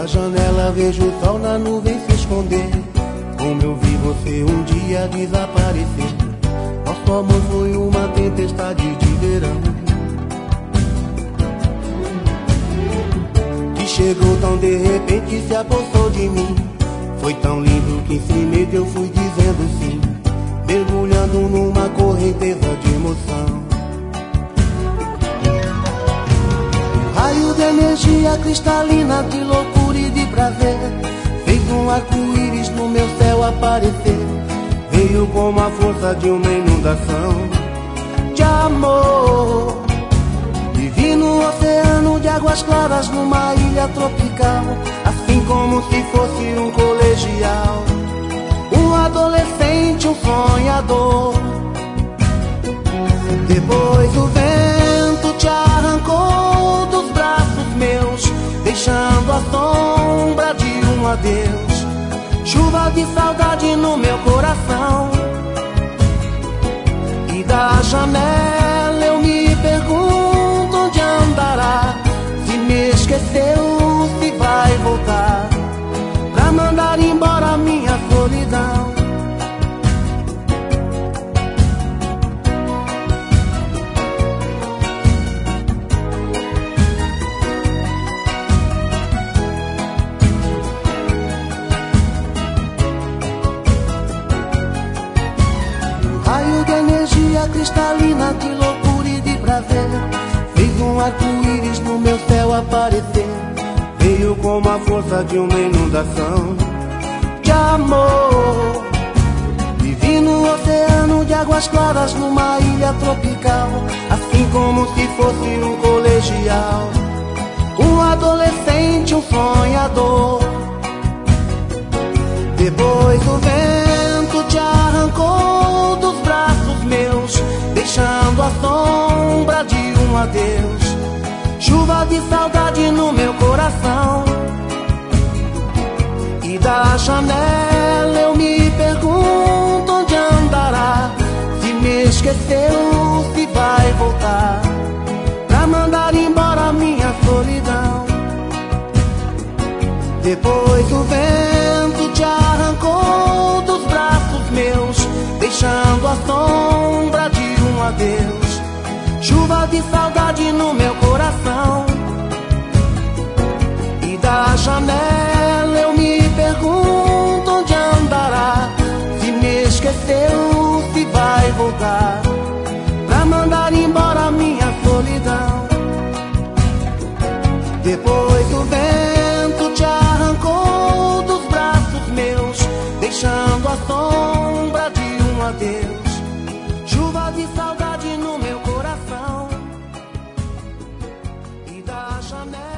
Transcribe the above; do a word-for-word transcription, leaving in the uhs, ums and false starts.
Da janela vejo o sol na nuvem se esconder. Como eu vi você um dia desaparecer. Nosso amor foi uma tempestade de verão, que chegou tão de repente e se apossou de mim. Foi tão lindo que sem medo eu fui dizendo sim, mergulhando numa correnteza de emoção. Raio de energia cristalina, de loucura e de prazer, fez um arco-íris no meu céu aparecer. Veio como a força de uma inundação de amor. Vivi no oceano de águas claras, numa ilha tropical, assim como se fosse um colegial, um adolescente, um sonhador. Depois o vento te arrancou dos braços meus, deixando a sombra de um adeus. Chuva de saudade no meu coração. E da janela eu me pergunto onde andará. Se me esqueceu, se vai voltar pra mandar embora a minha solidão. Cristalina, de loucura e de prazer, fez um arco-íris no meu céu aparecer. Veio como a força de uma inundação de amor. Vivi no oceano de águas claras, numa ilha tropical, assim como se fosse um colegial, um adolescente, um sonhador. Depois o vento te arrancou dos braços meus, deixando a sombra de um adeus. Chuva de saudade no meu coração. E da janela eu me pergunto onde andará. Se me esqueceu, se vai voltar pra mandar embora a minha solidão. Depois o vento te arrancou dos braços meus, deixando a sombra de um adeus. Chuva de saudade no meu coração. E da janela eu me pergunto onde andará. Se me esqueceu, se vai voltar pra mandar embora a minha solidão. Depois o vento te arrancou dos braços meus, deixando a sombra de um adeus. Chuva de saudade no meu coração. E da janela